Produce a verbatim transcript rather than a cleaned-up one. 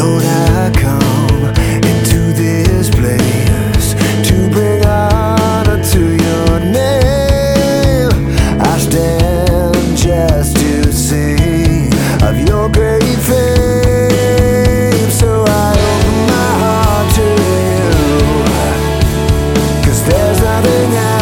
Lord, I come into this place to bring honor to your name. I stand just to sing of your great fame. So I open my heart to you, 'cause there's nothing else